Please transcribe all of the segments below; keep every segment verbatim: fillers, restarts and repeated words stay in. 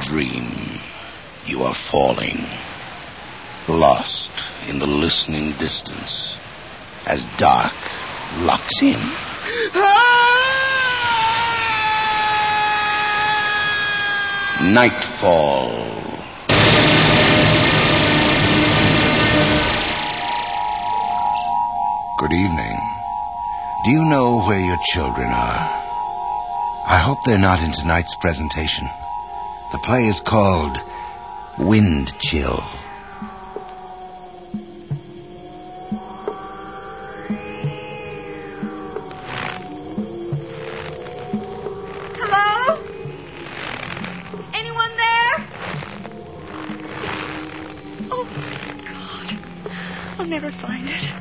dream. You are falling, lost in the listening distance, as dark locks in. Nightfall. Good evening. Do you know where your children are? I hope they're not in tonight's presentation. The play is called Wind Chill. Hello? Anyone there? Oh, God. I'll never find it.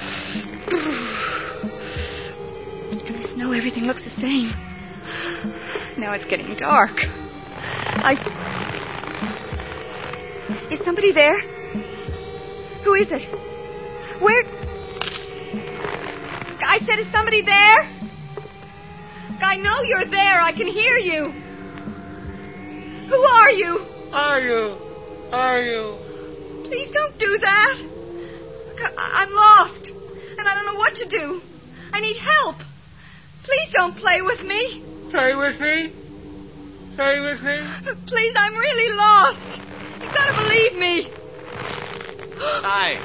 In the snow, everything looks the same. Now it's getting dark. I... Is somebody there? Who is it? Where... I said, is somebody there? I know you're there. I can hear you. Who are you? Are you? Are you? Please don't do that. I- I'm lost, and I don't know what to do. I need help. Please don't play with me. Play with me? Play with me? Please, I'm really lost. You've got to believe me. Hi.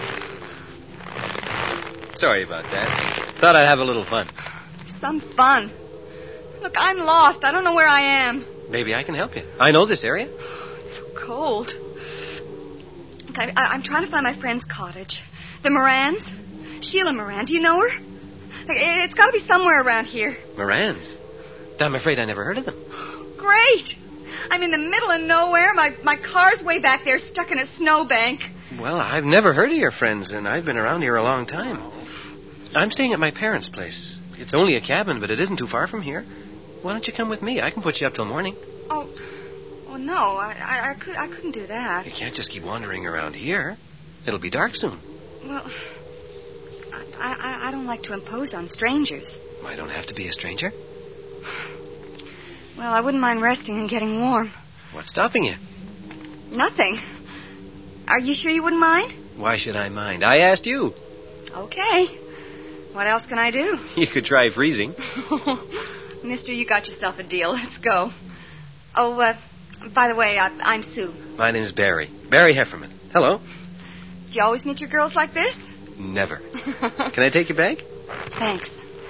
Sorry about that. Thought I'd have a little fun. Some fun. Look, I'm lost. I don't know where I am. Maybe I can help you. I know this area. It's so cold. Look, I, I, I'm trying to find my friend's cottage. The Morans. Sheila Moran. Do you know her? It, it's got to be somewhere around here. Morans? I'm afraid I never heard of them. Great. I'm in the middle of nowhere. My, my car's way back there, stuck in a snowbank. Well, I've never heard of your friends, and I've been around here a long time. I'm staying at my parents' place. It's only a cabin, but it isn't too far from here. Why don't you come with me? I can put you up till morning. Oh, oh no, I, I, I, could, I couldn't do that. You can't just keep wandering around here. It'll be dark soon. Well, I, I, I don't like to impose on strangers. I don't have to be a stranger. Well, I wouldn't mind resting and getting warm. What's stopping you? Nothing. Are you sure you wouldn't mind? Why should I mind? I asked you. Okay. What else can I do? You could try freezing. Mister, you got yourself a deal. Let's go. Oh, uh, by the way, I, I'm Sue. My name's Barry. Barry Hefferman. Hello. Do you always meet your girls like this? Never. Can I take your bag? Thanks.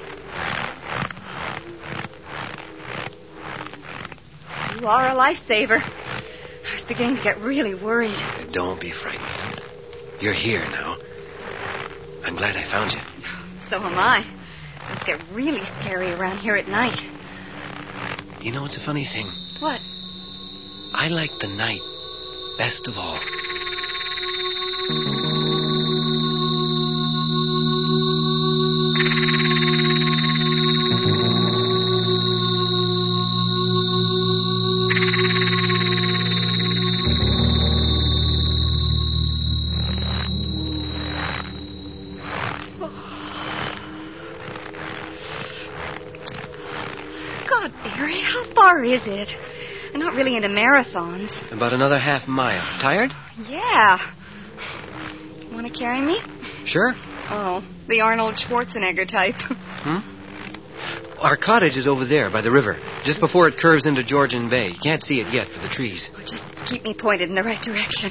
You are a lifesaver. I was beginning to get really worried. Don't be frightened. You're here now. I'm glad I found you. So am I. Things get really scary around here at night. You know, it's a funny thing. What? I like the night best of all. God, Barry, how far is it? I'm not really into marathons. About another half mile. Tired? Yeah. Want to carry me? Sure. Oh, the Arnold Schwarzenegger type. Hmm? Our cottage is over there by the river, just before it curves into Georgian Bay. You can't see it yet for the trees. Oh, just keep me pointed in the right direction.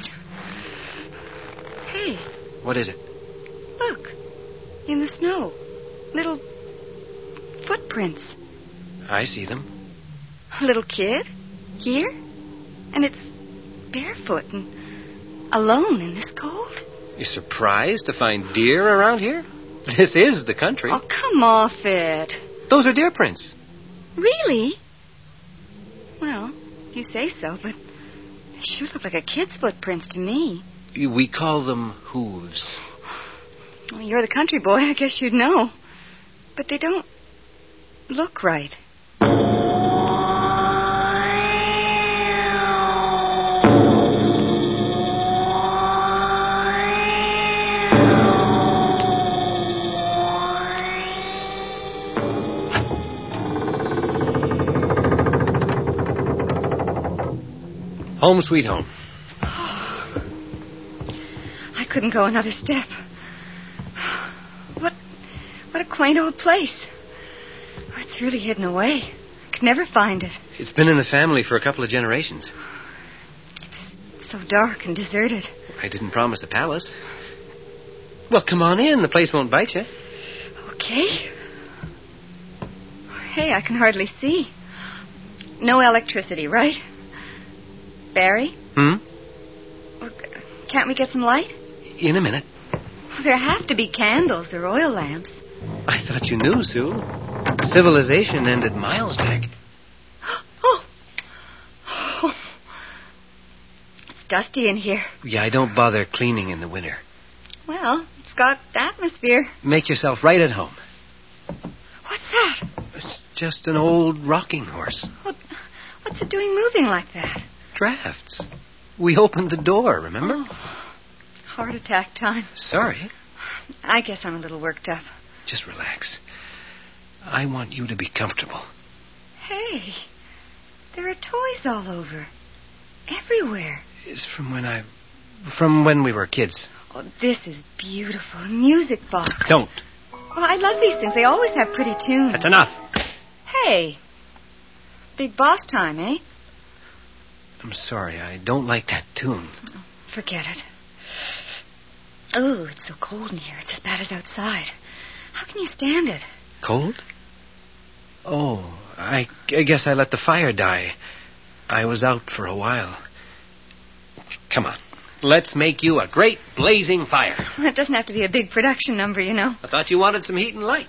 Hey, What is it? look. In the snow. Little footprints. I see them. A little kid? Here? And it's barefoot and alone in this cold? You surprised to find deer around here? This is the country. Oh, come off it. Those are deer prints. Really? Well, if you say so, but they sure look like a kid's footprints to me. We call them hooves. Well, you're the country boy. I guess you'd know. But they don't look right. Home sweet home. I couldn't go another step. What what a quaint old place. Oh, it's really hidden away. I could never find it. It's been in the family for a couple of generations. It's so dark and deserted. I didn't promise a palace. Well, come on in. The place won't bite you. Okay. Hey, I can hardly see. No electricity, right? Barry? Hmm? Can't we get some light? In a minute. There have to be candles or oil lamps. I thought you knew, Sue. Civilization ended miles back. Oh. Oh. It's dusty in here. Yeah, I don't bother cleaning in the winter. Well, it's got atmosphere. Make yourself right at home. What's that? It's just an old rocking horse. What, what's it doing moving like that? Drafts. We opened the door, remember? Oh. Heart attack time. Sorry. I guess I'm a little worked up. Just relax. I want you to be comfortable. Hey, there are toys all over. Everywhere. It's from when I... From when we were kids. Oh, this is beautiful. A music box. Don't. Well, I love these things. They always have pretty tunes. That's enough. Hey. Big boss time, eh? I'm sorry. I don't like that tune. Oh, forget it. Oh, it's so cold in here. It's as bad as outside. How can you stand it? Cold? Oh, I, I guess I let the fire die. I was out for a while. Come on. Let's make you a great blazing fire. Well, it doesn't have to be a big production number, you know. I thought you wanted some heat and light.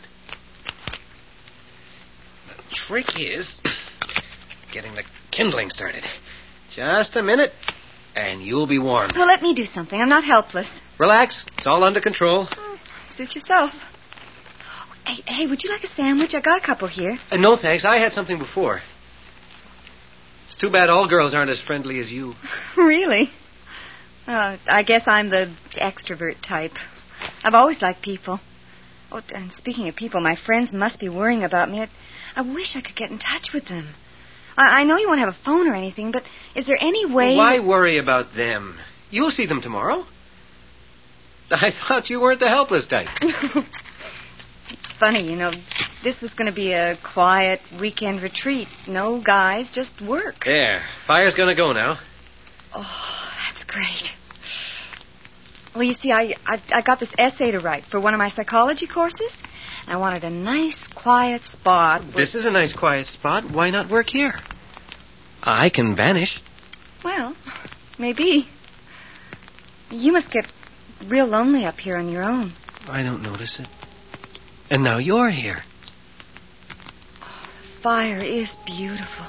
The trick is getting the kindling started. Just a minute, and you'll be warm. Well, let me do something. I'm not helpless. Relax. It's all under control. Oh, suit yourself. Hey, hey, would you like a sandwich? I got a couple here. Uh, no, thanks. I had something before. It's too bad all girls aren't as friendly as you. Really? Well, I guess I'm the extrovert type. I've always liked people. Oh, and speaking of people, my friends must be worrying about me. I, I wish I could get in touch with them. I, I know you won't have a phone or anything, but is there any way... Why worry about them? You'll see them tomorrow. I thought you weren't the helpless type. It's funny, you know, this was going to be a quiet weekend retreat. No guys, just work. There. Fire's going to go now. Oh, that's great. Well, you see, I, I I got this essay to write for one of my psychology courses. I wanted a nice, quiet spot. Where... This is a nice, quiet spot. Why not work here? I can vanish. Well, maybe. You must get real lonely up here on your own. I don't notice it. And now you're here. Oh, the fire is beautiful.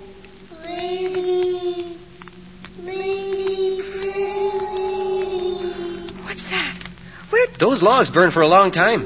Lily, Lily, What's that? Where? Those logs burn for a long time.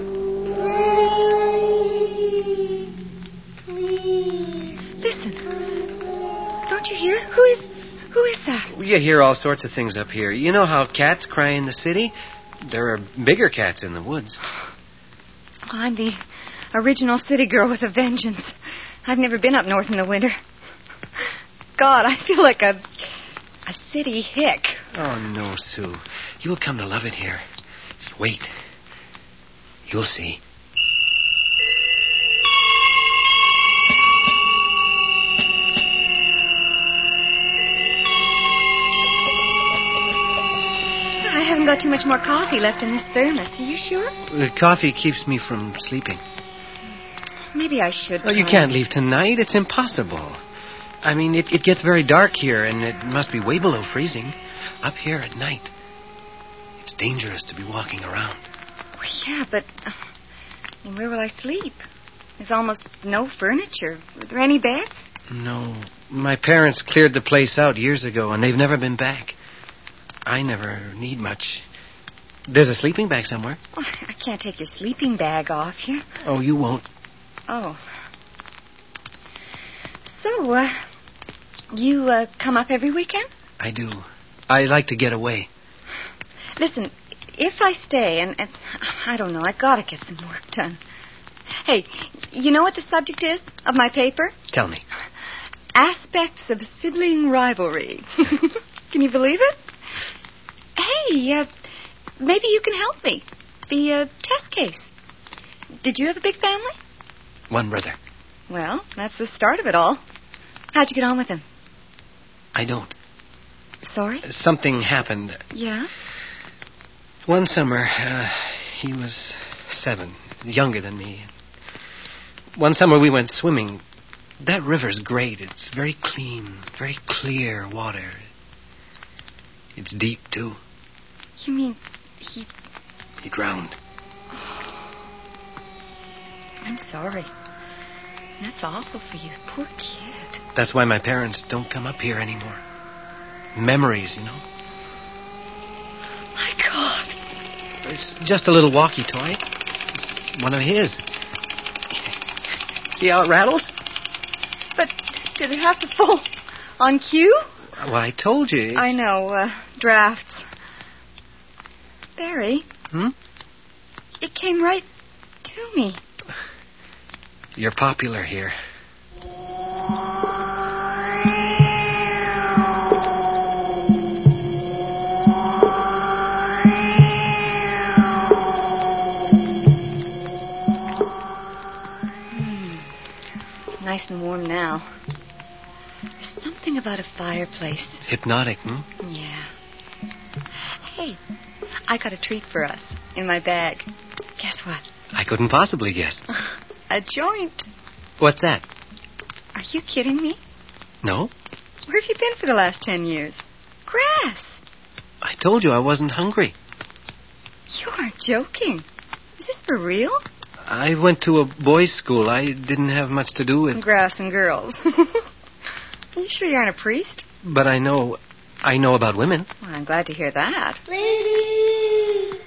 Lily, please. Listen. Don't you hear? Who is... Who is that? You hear all sorts of things up here. You know how cats cry in the city? There are bigger cats in the woods. I'm the original city girl with a vengeance. I've never been up north in the winter. God, I feel like a a city hick. Oh, no, Sue. You'll come to love it here. Just wait. You'll see. I haven't got too much more coffee left in this thermos. Are you sure? The coffee keeps me from sleeping. Maybe I should. Oh, you try. can't leave tonight. It's impossible. I mean, it, it gets very dark here, and it must be way below freezing. Up here at night, it's dangerous to be walking around. Well, yeah, but uh, I mean, where will I sleep? There's almost no furniture. Are there any beds? No. My parents cleared the place out years ago, and they've never been back. I never need much. There's a sleeping bag somewhere. Oh, I can't take your sleeping bag off here. Oh, you won't. Oh. So, uh, you uh, come up every weekend? I do. I like to get away. Listen, if I stay, and, and I don't know, I gotta get some work done. Hey, you know what the subject is of my paper? Tell me. Aspects of Sibling Rivalry. Can you believe it? Hey, uh, maybe you can help me. The uh, test case. Did you have a big family? One brother. Well, that's the start of it all. How'd you get on with him? I don't. Sorry? Something happened. Yeah? One summer, uh, he was seven, younger than me. One summer we went swimming. That river's great. It's very clean, very clear water. It's deep, too. You mean he... He drowned. I'm sorry. That's awful for you. Poor kid. That's why my parents don't come up here anymore. Memories, you know. My God. It's just a little walkie toy. It's one of his. See how it rattles? But did it have to fall on cue? Well, I told you. It's... I know. Uh, drafts. Barry. Hmm? It came right to me. You're popular here. Hmm. Nice and warm now. There's something about a fireplace. Hypnotic, hmm? Yeah. Hey, I got a treat for us in my bag. Guess what? I couldn't possibly guess. A joint. What's that? Are you kidding me? No. Where have you been for the last ten years? Grass. I told you I wasn't hungry. You aren't joking. Is this for real? I went to a boys' school. I didn't have much to do with... Grass and girls. Are you sure you aren't a priest? But I know... I know about women. Well, I'm glad to hear that. Lady!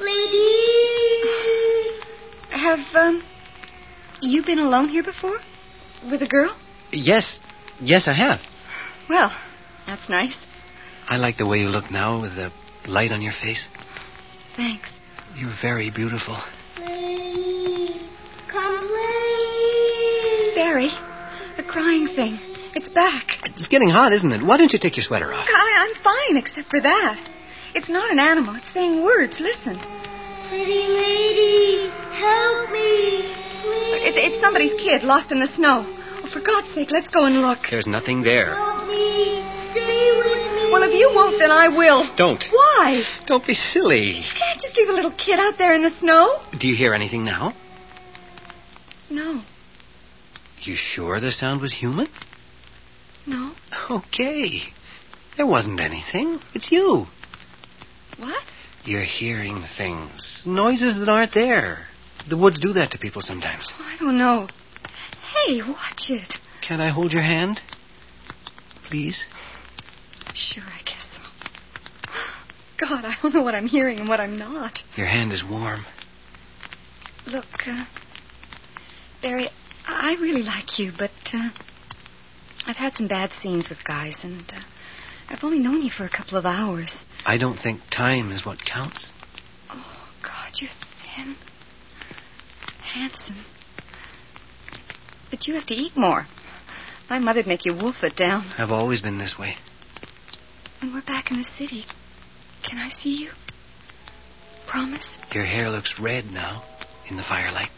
Lady! Have, um... you been alone here before? With a girl? Yes. Yes, I have. Well, that's nice. I like the way you look now with the light on your face. Thanks. You're very beautiful. Lady! Come play! Barry, the crying thing. It's back. It's getting hot, isn't it? Why don't you take your sweater off? I, I'm fine, except for that. It's not an animal. It's saying words. Listen. Pretty lady, help me, please. It, it's somebody's kid lost in the snow. Oh, for God's sake, let's go and look. There's nothing there. Help me, stay with me. Well, if you won't, then I will. Don't. Why? Don't be silly. You can't just leave a little kid out there in the snow. Do you hear anything now? No. You sure the sound was human? No. Okay. There wasn't anything. It's you. What? You're hearing things. Noises that aren't there. The woods do that to people sometimes. Oh, I don't know. Hey, watch it. Can I hold your hand? Please? Sure, I guess so. God, I don't know what I'm hearing and what I'm not. Your hand is warm. Look, uh, Barry, I really like you, but uh, I've had some bad scenes with guys, and uh, I've only known you for a couple of hours. I don't think time is what counts. Oh, God, you're thin. Handsome. But you have to eat more. My mother'd make you wolf it down. I've always been this way. When we're back in the city, can I see you? Promise? Your hair looks red now in the firelight.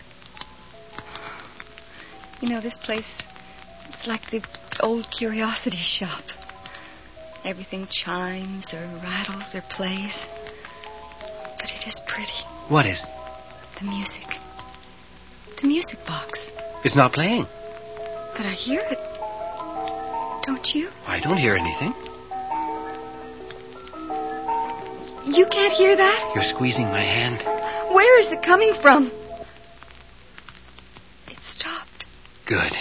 You know, this place, it's like the old curiosity shop. Everything chimes or rattles or plays. But it is pretty. What is? The music. The music box. It's not playing. But I hear it. Don't you? I don't hear anything. You can't hear that? You're squeezing my hand. Where is it coming from? It stopped. Good.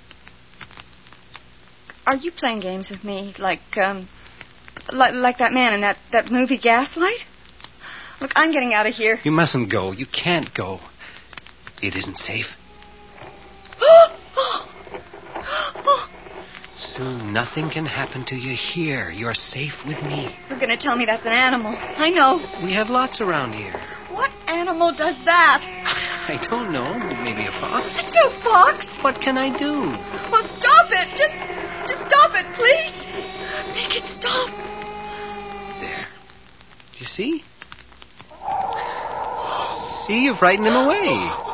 Are you playing games with me, like, um, like, like that man in that, that movie Gaslight? Look, I'm getting out of here. You mustn't go. You can't go. It isn't safe. Soon nothing can happen to you here. You're safe with me. You're going to tell me that's an animal. I know. We have lots around here. What animal does that? I don't know. Maybe a fox. It's no fox. What can I do? Well, stop it. Just Just stop it, please. Make it stop. There. You see? See, you frightened him away.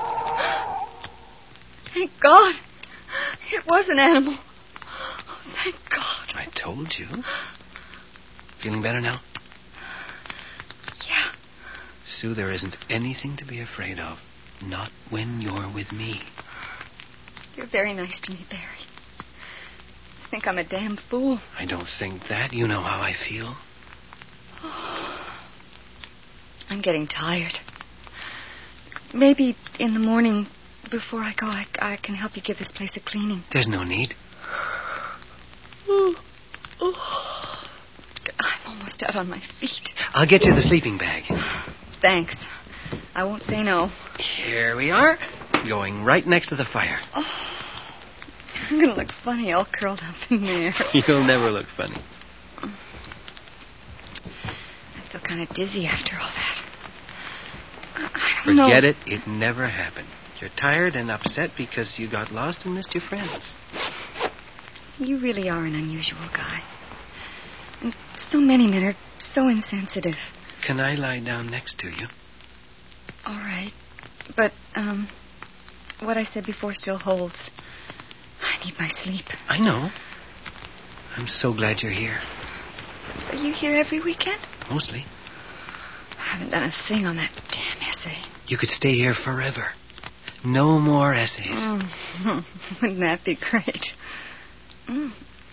Thank God. It was an animal. Oh, thank God. I told you. Feeling better now? Yeah. Sue, there isn't anything to be afraid of. Not when you're with me. You're very nice to me, Barry. I think I'm a damn fool. I don't think that. You know how I feel. I'm getting tired. Maybe in the morning, before I go, I, I can help you give this place a cleaning. There's no need. Oh, oh. I'm almost out on my feet. I'll get you the sleeping bag. Thanks. I won't say no. Here we are. Going right next to the fire. Oh, I'm going to look funny all curled up in there. You'll never look funny. I feel kind of dizzy after all that. I don't Forget know. it. It never happened. You're tired and upset because you got lost and missed your friends. You really are an unusual guy. And so many men are so insensitive. Can I lie down next to you? All right. But, um, what I said before still holds. I need my sleep. I know. I'm so glad you're here. Are you here every weekend? Mostly. I haven't done a thing on that damn essay. You could stay here forever. No more essays. Mm. Wouldn't that be great? Mm.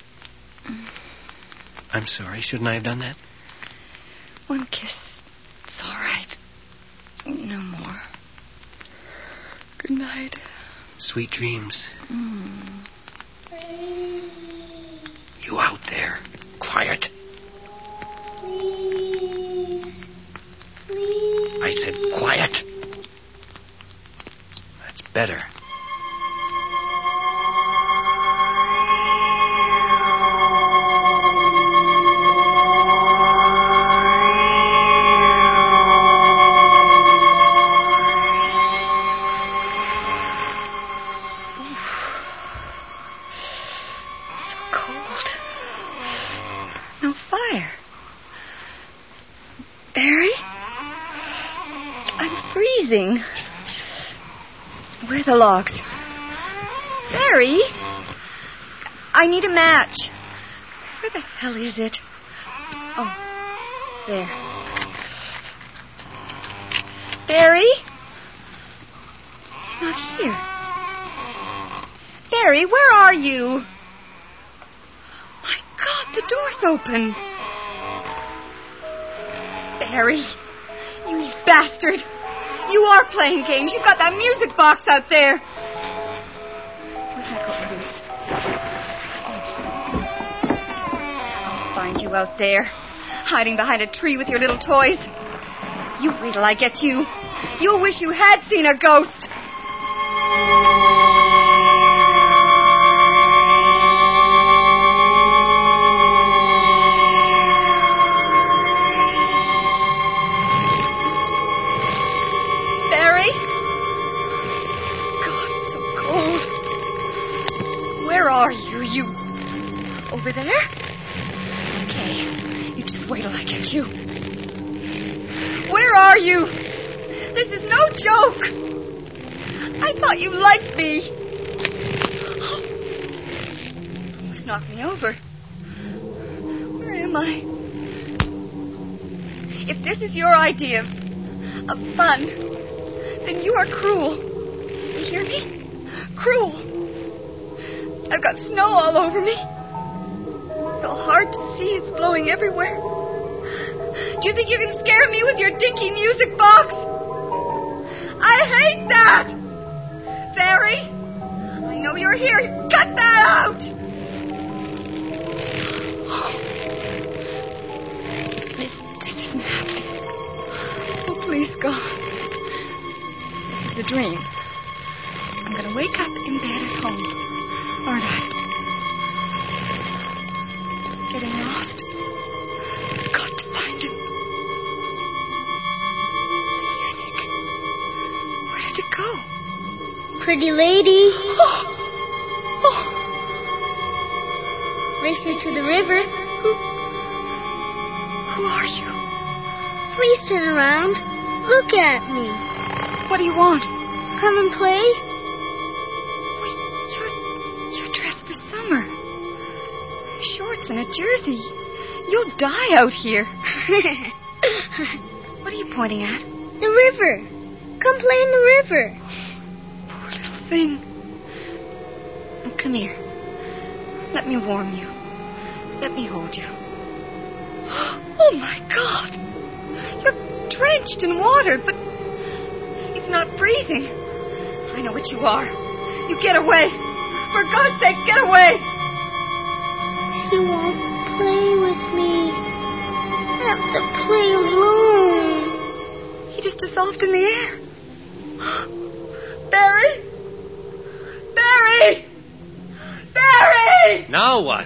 I'm sorry. Shouldn't I have done that? One kiss. It's all right. No more. Good night. Sweet dreams. Mm. You out there. Quiet. Please. Please. I said quiet. That's better. Where are the logs? Barry? I need a match. Where the hell is it? Oh, there. Barry? He's not here. Barry, where are you? My God, the door's open. Barry, you bastard. You are playing games. You've got that music box out there. Where's my coat and boots? Oh. I'll find you out there, hiding behind a tree with your little toys. You wait till I get you. You'll wish you had seen a ghost. Over there? Okay. You just wait till I get you. Where are you? This is no joke. I thought you liked me. Almost knocked me over. Where am I? If this is your idea of fun, then you are cruel. You hear me? Cruel. I've got snow all over me. So hard to see. It's blowing everywhere. Do you think you can scare me with your dinky music box? I hate that! Barry, I know you're here. Cut that out! This, this isn't happening. Oh, please, God. This is a dream. I'm going to wake up in bed at home, aren't I? Getting lost. I've got to find him. The music. Where did it go? Pretty lady. Oh. Oh. Racer to the river. Who... Who are you? Please turn around. Look at me. What do you want? Come and play. Wait, you're... You're dressed for summer. Shorts and a jersey. You'll die out here. What are you pointing at? The river. Come play in the river. Poor little thing. Come here. Let me warm you. Let me hold you. Oh, my God. You're drenched in water, but it's not freezing. I know what you are. You get away. For God's sake, get away. He won't play with me. I have to play alone. He just dissolved in the air. Barry? Barry! Barry! Now what?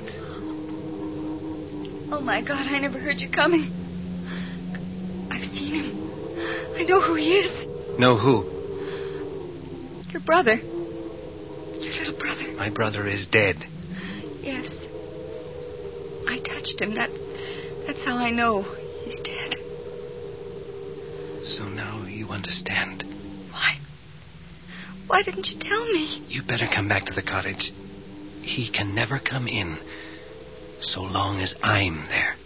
Oh, my God, I never heard you coming. I've seen him. I know who he is. No, who? Your brother. Your little brother. My brother is dead. Yes. I touched him. That, that's how I know he's dead. So now you understand. Why? Why didn't you tell me? You better come back to the cottage. He can never come in so long as I'm there.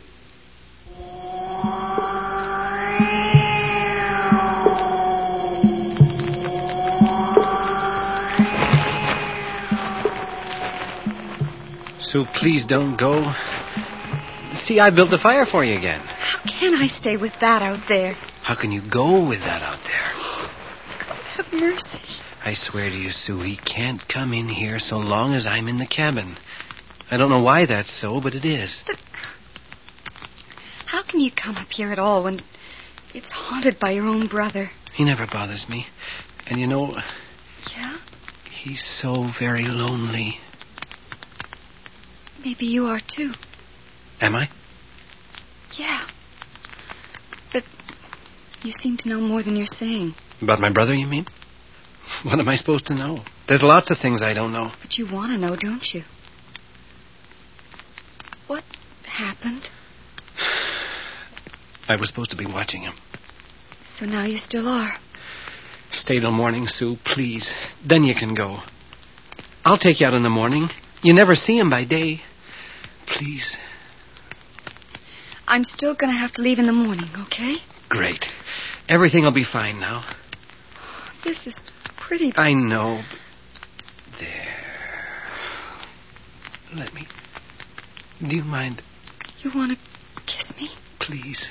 Sue, please don't go. See, I built the fire for you again. How can I stay with that out there? How can you go with that out there? God have mercy. I swear to you, Sue, he can't come in here so long as I'm in the cabin. I don't know why that's so, but it is. But how can you come up here at all when it's haunted by your own brother? He never bothers me. And you know... Yeah? He's so very lonely. Maybe you are, too. Am I? Yeah. But you seem to know more than you're saying. About my brother, you mean? What am I supposed to know? There's lots of things I don't know. But you want to know, don't you? What happened? I was supposed to be watching him. So now you still are. Stay till morning, Sue, please. Then you can go. I'll take you out in the morning. You never see him by day. Please. I'm still going to have to leave in the morning, okay? Great. Everything will be fine now. This is pretty... I know. There. Let me... Do you mind? You want to kiss me? Please.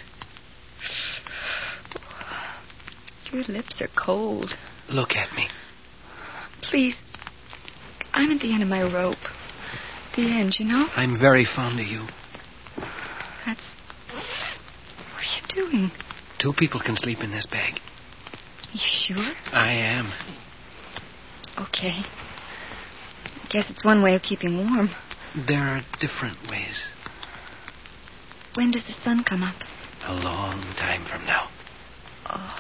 Your lips are cold. Look at me. Please. I'm at the end of my rope. The end, you know? I'm very fond of you. That's... What are you doing? Two people can sleep in this bag. You sure? I am. Okay. I guess it's one way of keeping warm. There are different ways. When does the sun come up? A long time from now. Oh.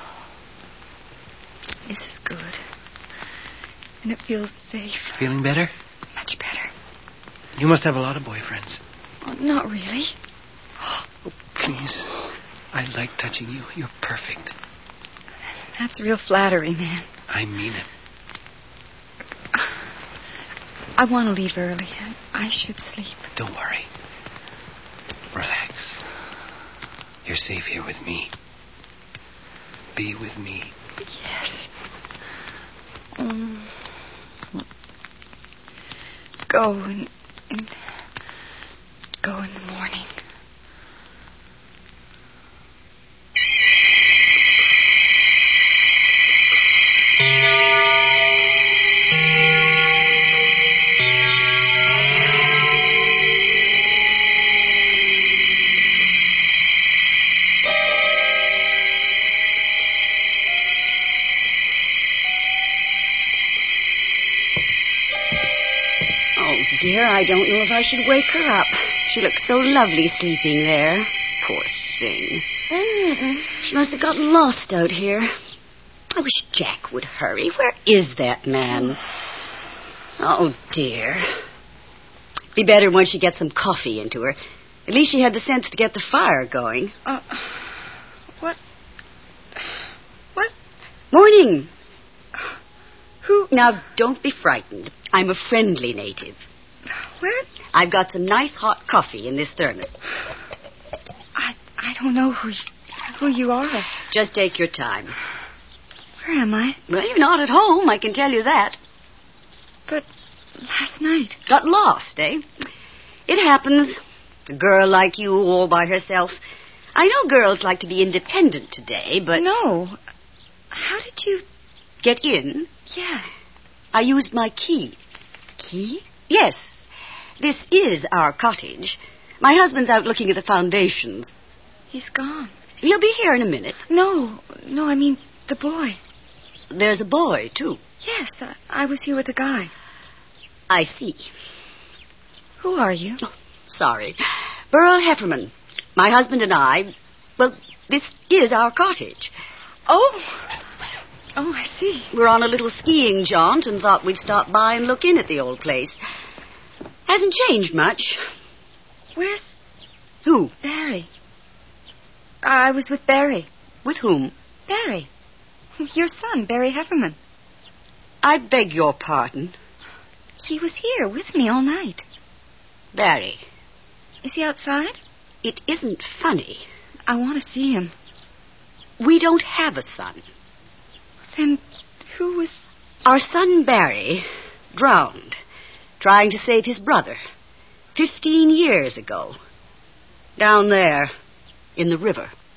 This is good. And it feels safe. Feeling better? Much better. You must have a lot of boyfriends. Oh, not really. Oh, please. I like touching you. You're perfect. That's real flattery, man. I mean it. I want to leave early. I should sleep. Don't worry. Relax. You're safe here with me. Be with me. Yes. Um, go and, and go in the morning. Dear, I don't know if I should wake her up. She looks so lovely sleeping there. Poor thing. Mm. She must have gotten lost out here. I wish Jack would hurry. Where is that man? Oh, dear. Be better once she gets some coffee into her. At least she had the sense to get the fire going. Uh, what? What? Morning. Who? Now, don't be frightened. I'm a friendly native. Where? I've got some nice hot coffee in this thermos. I I don't know who you, who you are. Just take your time. Where am I? Well, you're not at home, I can tell you that. But last night. Got lost, eh? It happens. A girl like you all by herself. I know girls like to be independent today, but... No. How did you... Get in? Yeah. I used my key. Key? Yes. This is our cottage. My husband's out looking at the foundations. He's gone. He'll be here in a minute. No. No, I mean the boy. There's a boy, too. Yes, I, I was here with a guy. I see. Who are you? Oh, sorry. Burl Hefferman. My husband and I... Well, this is our cottage. Oh. Oh, I see. We're on a little skiing jaunt and thought we'd stop by and look in at the old place. Hasn't changed much. Where's... Who? Barry. I was with Barry. With whom? Barry. Your son, Barry Hefferman. I beg your pardon. He was here with me all night. Barry. Is he outside? It isn't funny. I want to see him. We don't have a son. Then who was... Our son Barry drowned, trying to save his brother, fifteen years ago. Down there, in the river.